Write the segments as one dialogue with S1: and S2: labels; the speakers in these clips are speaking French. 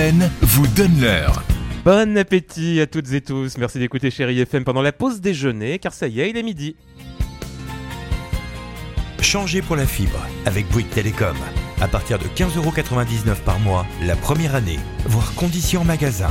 S1: Solène vous donne l'heure.
S2: Bon appétit à toutes et tous, merci d'écouter Chérie FM pendant la pause déjeuner, car ça y est, il est midi.
S3: Changez pour la fibre avec Bouygues Télécom. À partir de 15,99€ par mois, la première année, voire conditions en magasin.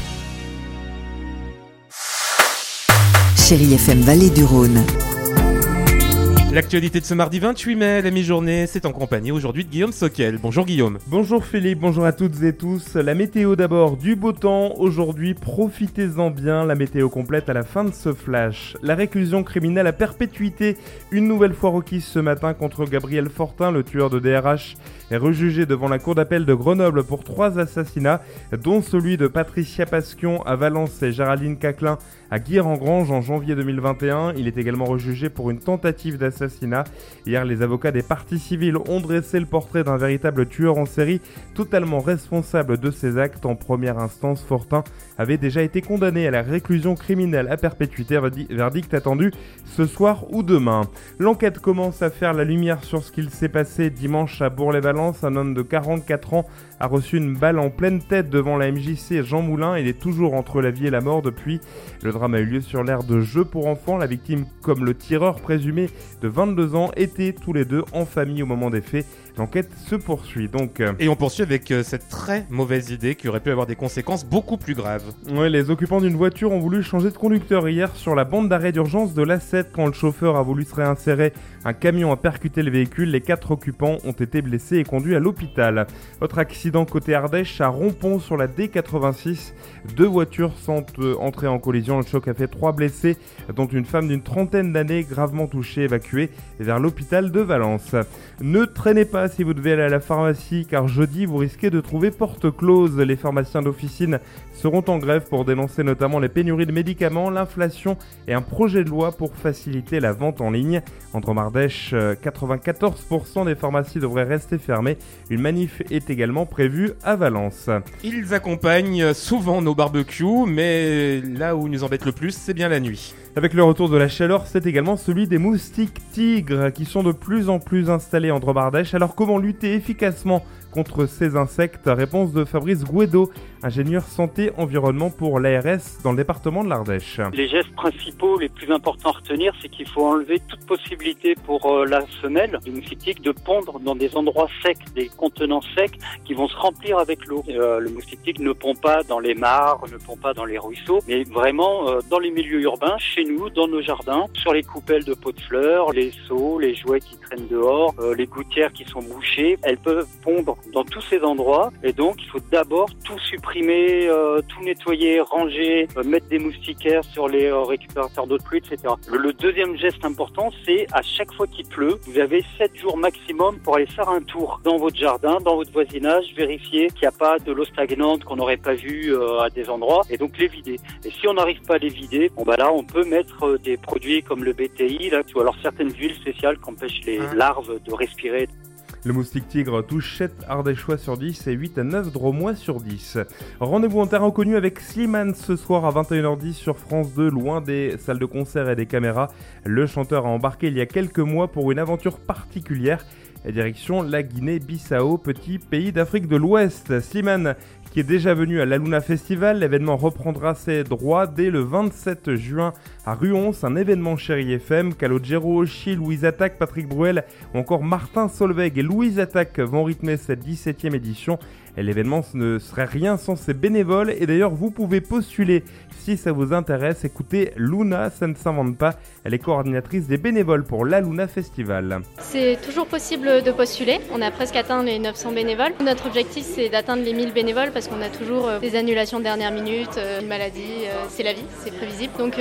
S4: Chérie FM Vallée du Rhône.
S2: L'actualité de ce mardi 28 mai, la mi-journée, c'est en compagnie aujourd'hui de Guillaume Soquel. Bonjour Guillaume.
S5: Bonjour Philippe, bonjour à toutes et tous. La météo d'abord, du beau temps. Aujourd'hui, profitez-en bien. La météo complète à la fin de ce flash. La réclusion criminelle à perpétuité, une nouvelle fois requise ce matin contre Gabriel Fortin, le tueur de DRH, est rejugé devant la cour d'appel de Grenoble pour 3 assassinats, dont celui de Patricia Pasquion à Valence et Géraldine Caclin à Guire-en-Grange en janvier 2021. Il est également rejugé pour une tentative d'assassinat. Hier, les avocats des parties civiles ont dressé le portrait d'un véritable tueur en série, totalement responsable de ses actes. En première instance, Fortin avait déjà été condamné à la réclusion criminelle à perpétuité, verdict attendu ce soir ou demain. L'enquête commence à faire la lumière sur ce qu'il s'est passé dimanche à Bourg-les-Valences. Un homme de 44 ans a reçu une balle en pleine tête devant la MJC Jean Moulin. Il est toujours entre la vie et la mort depuis. Le drame a eu lieu sur l'aire de jeu pour enfants. La victime, comme le tireur présumé de 22 ans, étaient tous les deux en famille au moment des faits. L'enquête se poursuit donc.
S2: Et on poursuit avec cette très mauvaise idée qui aurait pu avoir des conséquences beaucoup plus graves.
S5: Ouais, les occupants d'une voiture ont voulu changer de conducteur hier sur la bande d'arrêt d'urgence de l'A7 quand le chauffeur a voulu se réinsérer. Un camion a percuté le véhicule. Les 4 occupants ont été blessés et conduits à l'hôpital. Autre accident côté Ardèche à Rompont sur la D86. 2 voitures sont entrées en collision. Le choc a fait 3 blessés, dont une femme d'une trentaine d'années gravement touchée, évacuée vers l'hôpital de Valence. Ne traînez pas si vous devez aller à la pharmacie, car jeudi vous risquez de trouver porte close. Les pharmaciens d'officine seront en grève pour dénoncer notamment les pénuries de médicaments, l'inflation et un projet de loi pour faciliter la vente en ligne. En Drôme-Ardèche, 94% des pharmacies devraient rester fermées. Une manif est également prévue à Valence.
S2: Ils accompagnent souvent nos barbecues, mais là où ils nous embêtent le plus, c'est bien la nuit.
S5: Avec le retour de la chaleur, c'est également celui des moustiques tigres qui sont de plus en plus installés en Drôme-Ardèche. Alors comment lutter efficacement contre ces insectes? Réponse de Fabrice Guedo, ingénieur santé-environnement pour l'ARS dans le département de l'Ardèche.
S6: Les gestes principaux les plus importants à retenir, c'est qu'il faut enlever toute possibilité pour la femelle du moustique tigre de pondre dans des endroits secs, des contenants secs qui vont se remplir avec l'eau. Le moustique tigre ne pond pas dans les mares, ne pond pas dans les ruisseaux, mais vraiment dans les milieux urbains, chez nous, dans nos jardins, sur les coupelles de pots de fleurs, les seaux, les jouets qui traînent dehors, les gouttières qui sont bouchées. Elles peuvent pondre dans tous ces endroits et donc il faut d'abord tout supprimer, tout nettoyer, ranger, mettre des moustiquaires sur les récupérateurs d'eau de pluie, etc. Le deuxième geste important, c'est à chaque fois qu'il pleut, vous avez 7 jours maximum pour aller faire un tour dans votre jardin, dans votre voisinage, vérifier qu'il n'y a pas de l'eau stagnante qu'on n'aurait pas vue à des endroits et donc les vider. Et si on n'arrive pas à les vider, là on peut mettre des produits comme le BTI là, ou alors certaines huiles spéciales qui empêchent les larves de respirer.
S5: Le moustique tigre touche 7 Ardéchois sur 10 et 8 à 9 Drômois sur 10. Rendez-vous en terrain inconnu avec Slimane ce soir à 21h10 sur France 2, loin des salles de concert et des caméras. Le chanteur a embarqué il y a quelques mois pour une aventure particulière. Direction la Guinée-Bissau, petit pays d'Afrique de l'Ouest. Slimane, qui est déjà venu à l'Aluna Festival, l'événement reprendra ses droits dès le 27 juin à Ruons, un événement Chérie FM. Calogero, Ochi, Louise Attaque, Patrick Bruel ou encore Martin Solveig et Louise Attaque vont rythmer cette 17e édition. Et l'événement ne serait rien sans ses bénévoles et d'ailleurs vous pouvez postuler si ça vous intéresse. Écoutez Luna, ça ne s'invente pas, elle est coordinatrice des bénévoles pour l'Aluna Festival.
S7: C'est toujours possible de postuler, on a presque atteint les 900 bénévoles. Notre objectif c'est d'atteindre les 1000 bénévoles parce qu'on a toujours des annulations de dernière minute, une maladie, c'est la vie, c'est prévisible. Donc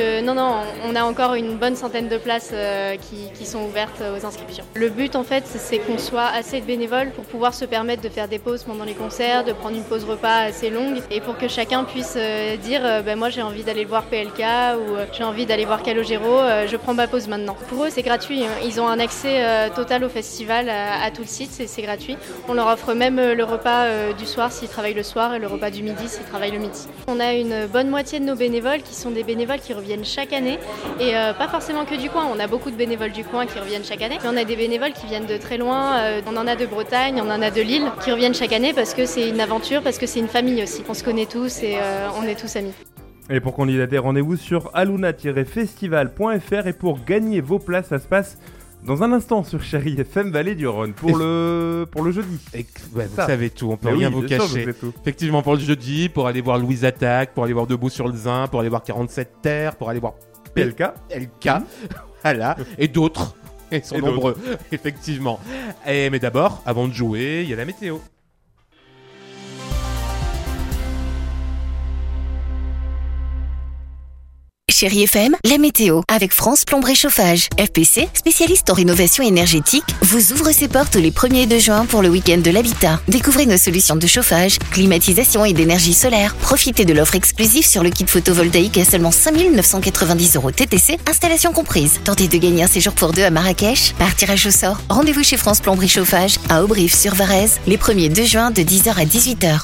S7: on a encore une bonne centaine de places qui sont ouvertes aux inscriptions. Le but en fait c'est qu'on soit assez de bénévoles pour pouvoir se permettre de faire des pauses pendant les concerts, de prendre une pause repas assez longue et pour que chacun puisse dire moi j'ai envie d'aller voir PLK ou j'ai envie d'aller voir Calogero, je prends ma pause maintenant. Pour eux c'est gratuit, ils ont un accès total au festival, à tout le site, c'est gratuit. On leur offre même le repas du soir s'ils travaillent le soir et le repas du midi s'ils travaillent le midi. On a une bonne moitié de nos bénévoles qui sont des bénévoles qui reviennent chaque année et pas forcément que du coin, on a beaucoup de bénévoles du coin qui reviennent chaque année, mais on a des bénévoles qui viennent de très loin, on en a de Bretagne, on en a de Lille qui reviennent chaque année parce que c'est une aventure parce que c'est une famille aussi. On se connaît tous et on est tous amis.
S5: Et pour candidater, rendez-vous sur aluna-festival.fr et pour gagner vos places, ça se passe dans un instant sur Chérie FM Vallée du Rhône pour le jeudi.
S2: Vous savez tout, on peut rien vous cacher. Effectivement, pour le jeudi, pour aller voir Louise Attaque, pour aller voir Debout sur le Zin, pour aller voir 47 Terres, pour aller voir
S5: PLK.
S2: Voilà, et d'autres. Ils sont nombreux, effectivement. Mais d'abord, avant de jouer, il y a la météo.
S1: Chérie FM, la météo avec France Plomberie Chauffage. FPC, spécialiste en rénovation énergétique, vous ouvre ses portes les 1er et 2 juin pour le week-end de l'habitat. Découvrez nos solutions de chauffage, climatisation et d'énergie solaire. Profitez de l'offre exclusive sur le kit photovoltaïque à seulement 5 990 € TTC, installation comprise. Tentez de gagner un séjour pour 2 à Marrakech. Par tirage au sort, rendez-vous chez France Plomberie Chauffage à Aubrive-sur-Varèse les 1er et 2 juin de 10h à 18h.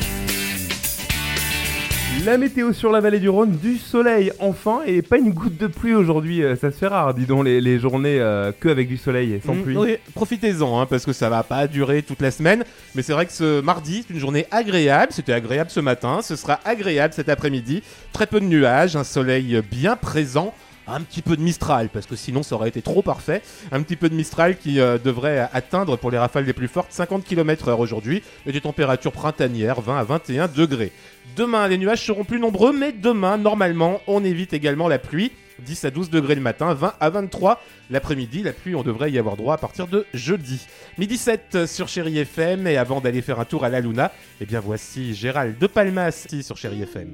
S5: La météo sur la vallée du Rhône, du soleil enfin et pas une goutte de pluie aujourd'hui, ça se fait rare, dis donc les journées que avec du soleil et sans pluie.
S2: Oui, profitez-en parce que ça va pas durer toute la semaine, mais c'est vrai que ce mardi c'est une journée agréable, c'était agréable ce matin, ce sera agréable cet après-midi, très peu de nuages, un soleil bien présent. Un petit peu de Mistral, parce que sinon ça aurait été trop parfait. Un petit peu de Mistral qui devrait atteindre pour les rafales les plus fortes 50 km/h aujourd'hui et des températures printanières 20 à 21 degrés. Demain, les nuages seront plus nombreux, mais demain, normalement, on évite également la pluie. 10 à 12 degrés le matin, 20 à 23 l'après-midi. La pluie, on devrait y avoir droit à partir de jeudi. 12h07 sur Chérie FM. Et avant d'aller faire un tour à la Luna, eh bien voici Gérald de Palmas ici sur Chérie FM.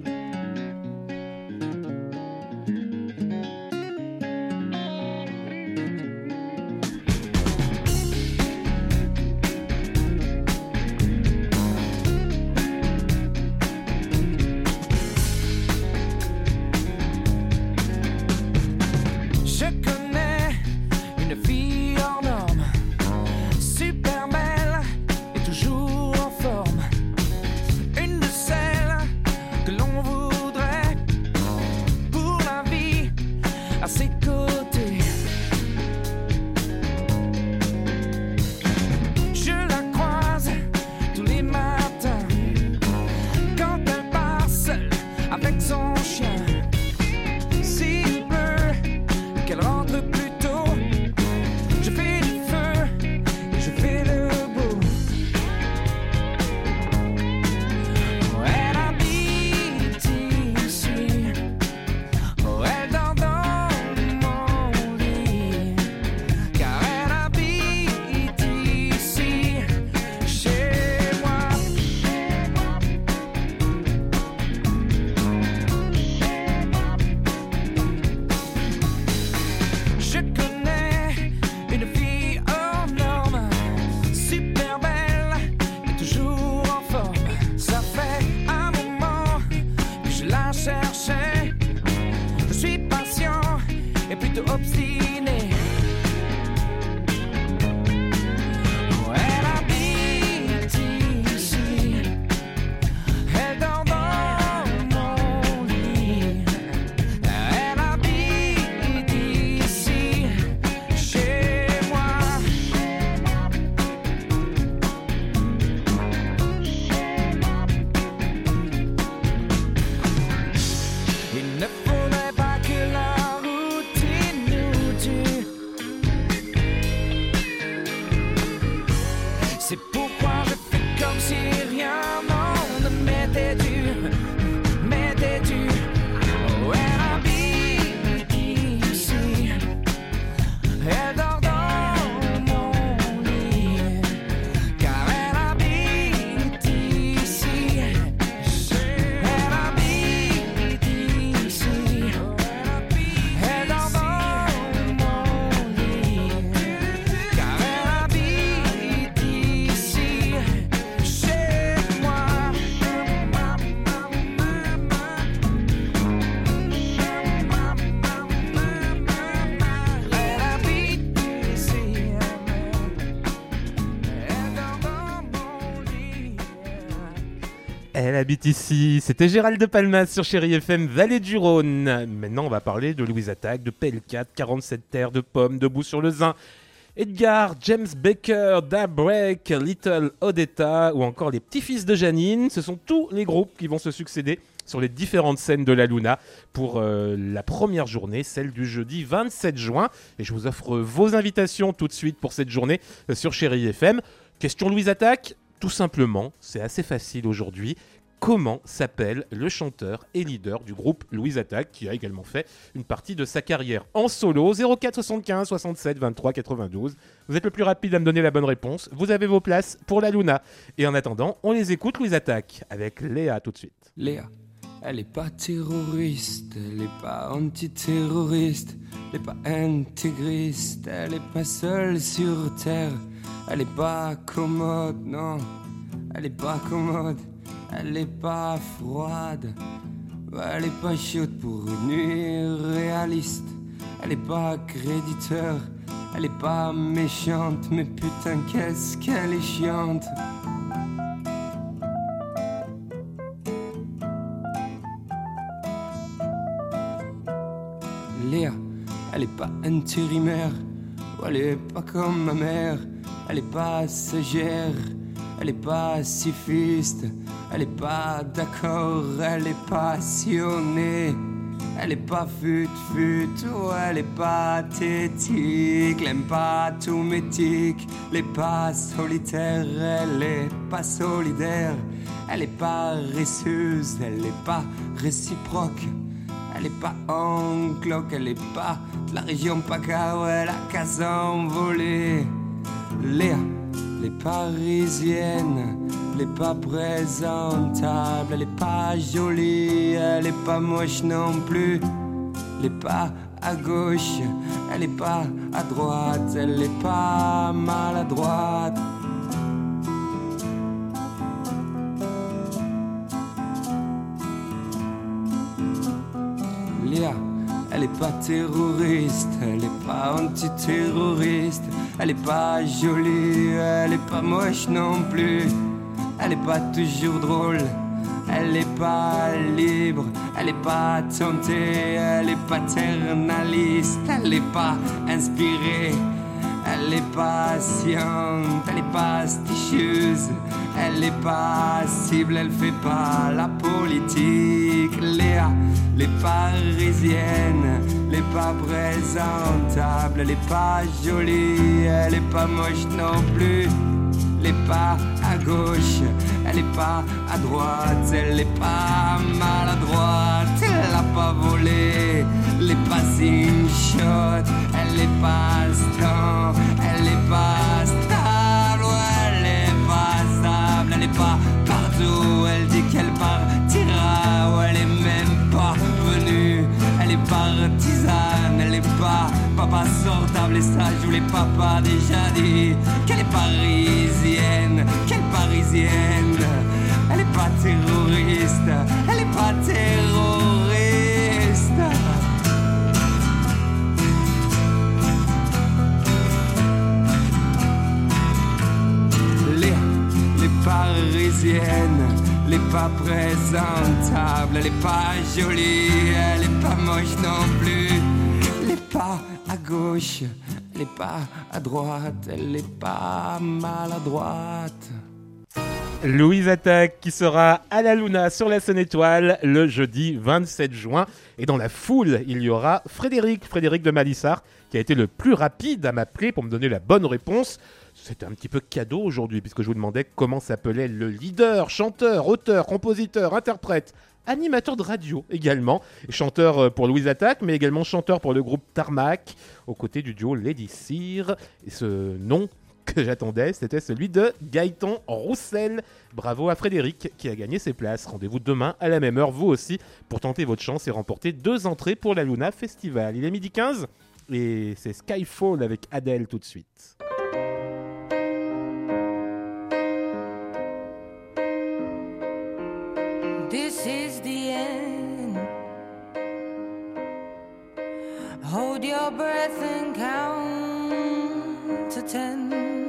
S2: Elle habite ici. C'était Gérald de Palmas sur Chérie FM Vallée du Rhône. Maintenant, on va parler de Louise Attaque, de PL4, 47 Terres, de Pommes, Debout sur le Zin. Edgar, James Baker, Daybreak, Little Odetta ou encore les petits-fils de Janine, ce sont tous les groupes qui vont se succéder sur les différentes scènes de la Luna pour la première journée, celle du jeudi 27 juin. Et je vous offre vos invitations tout de suite pour cette journée sur Chérie FM. Question Louise Attaque, tout simplement, c'est assez facile aujourd'hui. Comment s'appelle le chanteur et leader du groupe Louise Attaque, qui a également fait une partie de sa carrière en solo? 04 75 67 23 92. Vous êtes le plus rapide à me donner la bonne réponse. Vous avez vos places pour la Luna. Et en attendant, on les écoute, Louise Attaque, avec Léa tout de suite.
S4: Léa, elle est pas terroriste, elle est pas antiterroriste, elle est pas intégriste, elle est pas seule sur terre, elle est pas commode, non, elle est pas commode. Elle est pas froide, elle est pas chaude pour une nuit réaliste. Elle est pas créditeur, elle est pas méchante, mais putain qu'est-ce qu'elle est chiante. Léa, elle est pas intérimaire, elle est pas comme ma mère, elle est pas sagère, elle est pas pacifiste. Elle est pas d'accord, elle est passionnée. Elle est pas fut-fut, oh, elle est pathétique. Elle aime pas tout métique, elle est pas solitaire, elle est pas solidaire. Elle est pas paresseuse, elle est pas réciproque. Elle est pas en cloque, elle est pas de la région PACA, où elle a qu'à s'envoler. Léa, les parisiennes, elle est pas présentable, elle est pas jolie, elle est pas moche non plus. Elle est pas à gauche, elle est pas à droite, elle est pas maladroite. Léa, elle est pas terroriste, elle est pas antiterroriste, elle est pas jolie, elle est pas moche non plus. Elle est pas toujours drôle, elle est pas libre, elle est pas tentée, elle est paternaliste, elle est pas inspirée, elle est patiente, elle est pasticheuse, elle est passible, elle fait pas la politique. Léa, les parisiennes, elle est pas présentable, elle est pas jolie, elle est pas moche non plus. Elle est pas à gauche, elle est pas à droite, elle est pas maladroite, elle a pas volé, elle est pas shot, elle est pas stable, elle est pas stable, elle est pas stable, elle est pas partout, elle dit qu'elle partira, elle est même pas venue, elle est partisane, elle est pas papa sortable, et ça je vous l'ai papa déjà dit, qu'elle est parisienne, qu'elle parisienne, elle est pas terroriste, elle est pas terroriste. Les parisiennes, elle est pas présentable, elle est pas jolie, elle est pas moche non plus. Elle est pas à gauche, elle est pas à droite, elle est pas maladroite.
S2: Louise Attaque qui sera à la Luna sur la scène étoile le jeudi 27 juin. Et dans la foule, il y aura Frédéric de Malissard qui a été le plus rapide à m'appeler pour me donner la bonne réponse. C'était un petit peu cadeau aujourd'hui puisque je vous demandais comment s'appelait le leader, chanteur, auteur, compositeur, interprète, animateur de radio également, et chanteur pour Louise Attaque, mais également chanteur pour le groupe Tarmac, aux côtés du duo Lady Cyr. Et ce nom que j'attendais, c'était celui de Gaëtan Roussel. Bravo à Frédéric qui a gagné ses places. Rendez-vous demain à la même heure, vous aussi, pour tenter votre chance et remporter 2 entrées pour la Luna Festival. Il est 12h15 et c'est Skyfall avec Adele tout de suite.
S8: This is the end. Hold your breath and count to 10.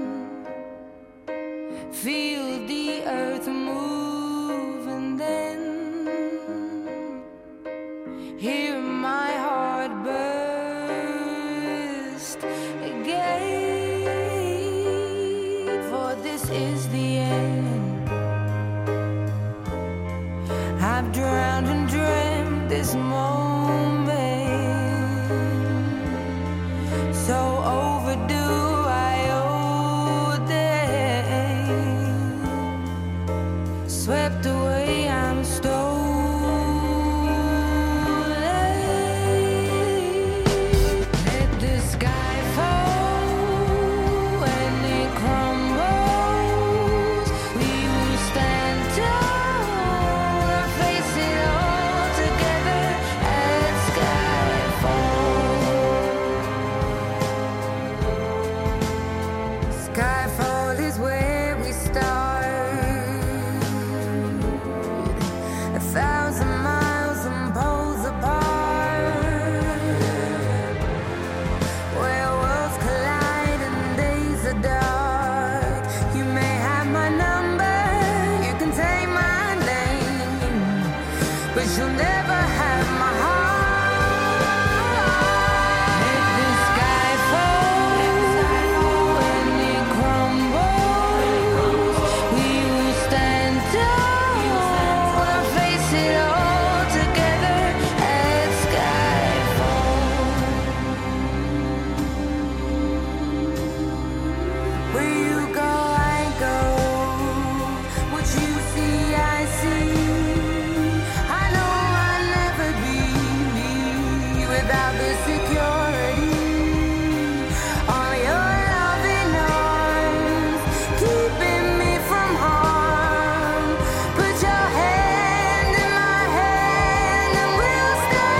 S8: Feel the earth move and then hear my heart burst again. is the end. I've drowned and dreamt this moment, so overdue I owe them. Swept away, I'm stolen. Let the sky fall when it crumbles. We will stand tall and face it all together at skyfall. Skyfall is where we start. 1,000 miles and poles apart, where worlds collide and days are dark. You may have my number, you can take my name, but you'll never have my heart. Let the sky fall when it crumbles. We will stand tall and face it all together at skyfall. Where you go, I go. What you see, I see. I know I'll never be me without the security. All your loving arms keeping me from harm. Put your hand in my hand and we'll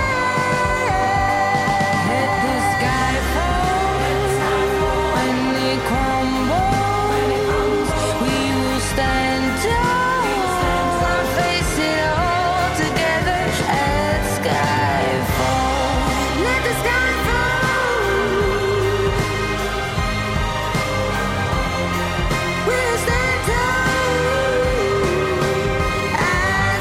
S8: stand. Let the sky fall when it crumbles. We will stand tall and face it all together at skyfall. Let the sky fall. We'll stand tall at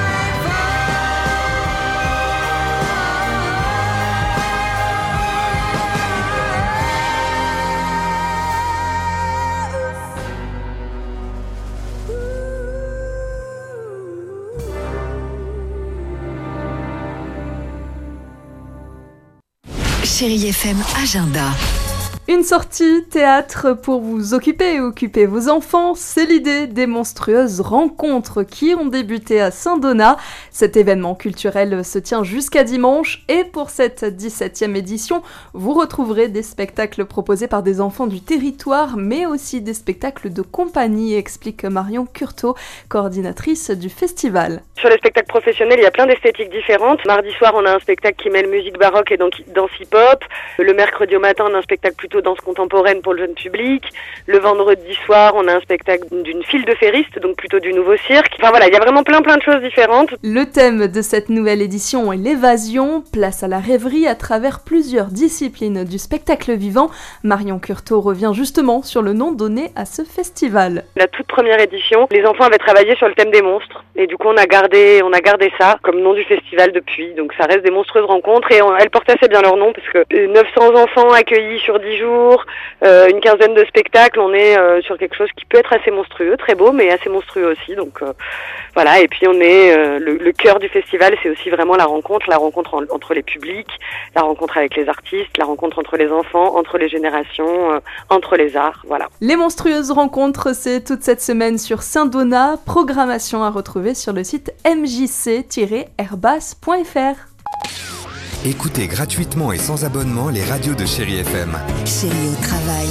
S1: Chérie FM Agenda.
S9: Une sortie théâtre pour vous occuper et occuper vos enfants, c'est l'idée des monstrueuses rencontres qui ont débuté à Saint-Donat. Cet événement culturel se tient jusqu'à dimanche et pour cette 17e édition, vous retrouverez des spectacles proposés par des enfants du territoire, mais aussi des spectacles de compagnie, explique Marion Curto, coordinatrice du festival.
S10: Sur les spectacles professionnels, il y a plein d'esthétiques différentes. Mardi soir, on a un spectacle qui mêle musique baroque et danse hip-hop. Le mercredi au matin, on a un spectacle plutôt danse contemporaine pour le jeune public. Le vendredi soir, on a un spectacle d'une file de ferristes, donc plutôt du nouveau cirque. Enfin voilà, il y a vraiment plein de choses différentes.
S9: Le thème de cette nouvelle édition est l'évasion, place à la rêverie à travers plusieurs disciplines du spectacle vivant. Marion Curto revient justement sur le nom donné à ce festival.
S10: La toute première édition, les enfants avaient travaillé sur le thème des monstres. Et du coup, on a gardé ça comme nom du festival depuis. Donc ça reste des monstrueuses rencontres et elles portent assez bien leur nom parce que 900 enfants accueillis sur 10 jours, une quinzaine de spectacles, on est sur quelque chose qui peut être assez monstrueux, très beau mais assez monstrueux aussi. Donc voilà, et puis on est le cœur du festival, c'est aussi vraiment la rencontre entre les publics, la rencontre avec les artistes, la rencontre entre les enfants, entre les générations, entre les arts, voilà.
S9: Les monstrueuses rencontres, c'est toute cette semaine sur Saint-Donat, programmation à retrouver sur le site mjc-airbas.fr.
S11: Écoutez gratuitement et sans abonnement les radios de Chérie FM.
S1: Chérie au travail.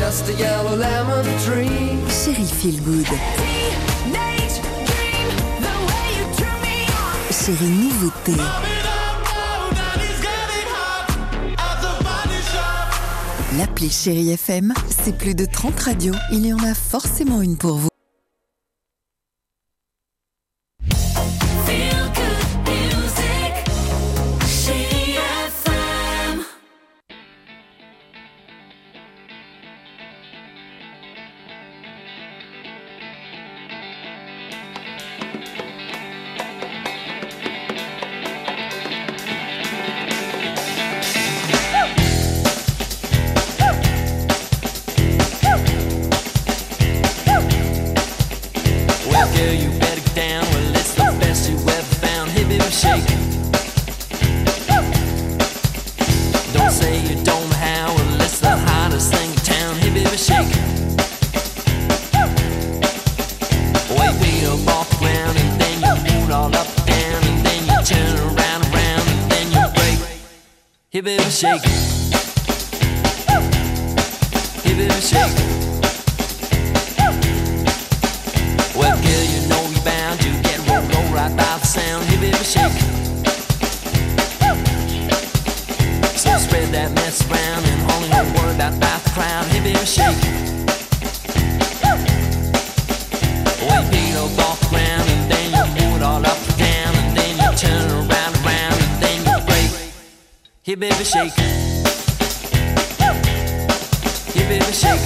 S1: Chérie Feel Good. Chérie Nouveauté. L'appli Chérie FM, c'est plus de 30 radios. Il y en a forcément une pour vous.
S12: shake. Don't say you don't know how, well, it's the hottest thing in town. Hey baby, shake. Wait, beat up off the ground, and then you move all up and down, and then you turn around, and then you break. Hey baby, shake. Hey baby, shake. Well, girl, you know you're bound to get rolled right by the sound. Hey baby, shake. So spread that mess around and only don't worry about the crowd. Hey baby, shake. Well, beat up off the ground, and then you move it all up and down, and then you turn around, and then you break. Hey baby, shake. Hey baby, shake.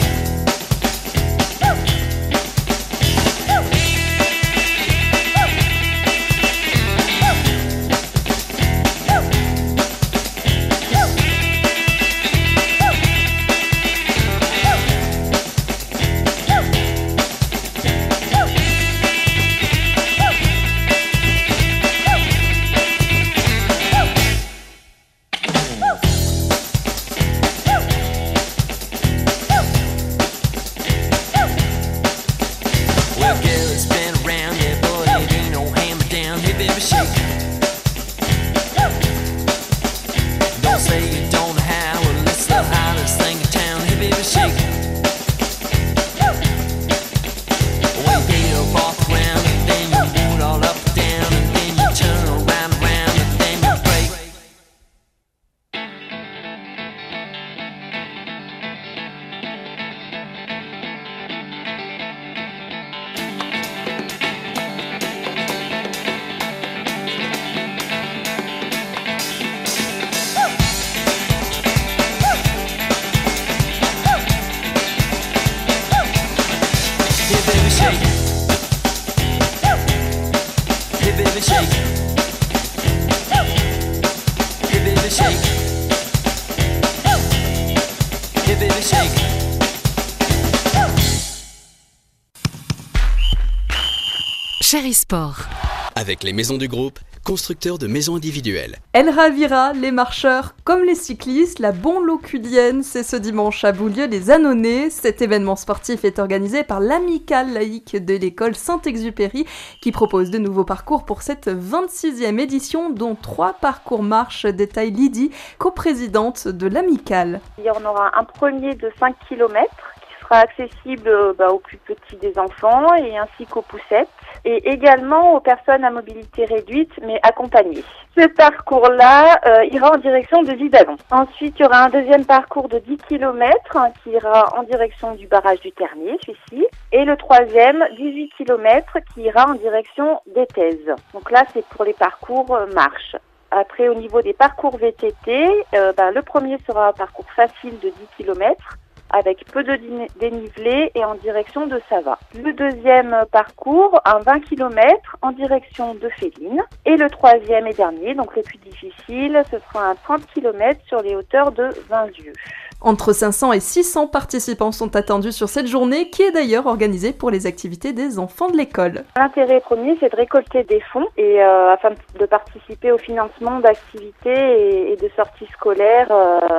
S13: Chéri Sport.
S14: Avec les maisons du groupe, constructeurs de maisons individuelles.
S9: Elle ravira les marcheurs comme les cyclistes. La Bonloculienne, c'est ce dimanche à Boulieu les Annonais. Cet événement sportif est organisé par l'Amicale laïque de l'école Saint-Exupéry qui propose de nouveaux parcours pour cette 26e édition, dont 3 parcours marche, détaille Lydie, coprésidente de l'Amicale.
S15: Il y en aura un premier de 5 km qui sera accessible aux plus petits des enfants et ainsi qu'aux poussettes, et également aux personnes à mobilité réduite mais accompagnées. Ce parcours-là ira en direction de Vidalon. Ensuite, il y aura un deuxième parcours de 10 km qui ira en direction du barrage du Ternier, celui-ci, et le troisième, 18 km qui ira en direction d'Étèze. Donc là, c'est pour les parcours marche. Après, au niveau des parcours VTT, le premier sera un parcours facile de 10 km avec peu de dénivelé et en direction de Sava. Le deuxième parcours, un 20 km en direction de Féline. Et le troisième et dernier, donc le plus difficile, ce sera un 30 km sur les hauteurs de Vinzieux.
S9: Entre 500 et 600 participants sont attendus sur cette journée qui est d'ailleurs organisée pour les activités des enfants de l'école.
S15: L'intérêt premier, c'est de récolter des fonds et afin de participer au financement d'activités et de sorties scolaires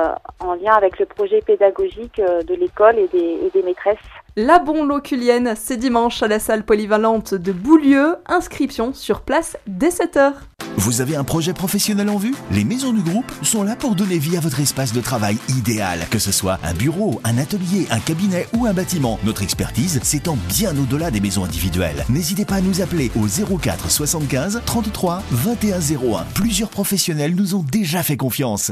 S15: en lien avec le projet pédagogique de l'école et des maîtresses.
S9: La Bonloculienne, c'est dimanche à la salle polyvalente de Boulieu. Inscription sur place dès 7h.
S16: Vous avez un projet professionnel en vue ? Les maisons du groupe sont là pour donner vie à votre espace de travail idéal. Que ce soit un bureau, un atelier, un cabinet ou un bâtiment, notre expertise s'étend bien au-delà des maisons individuelles. N'hésitez pas à nous appeler au 04 75 33 21 01. Plusieurs professionnels nous ont déjà fait confiance.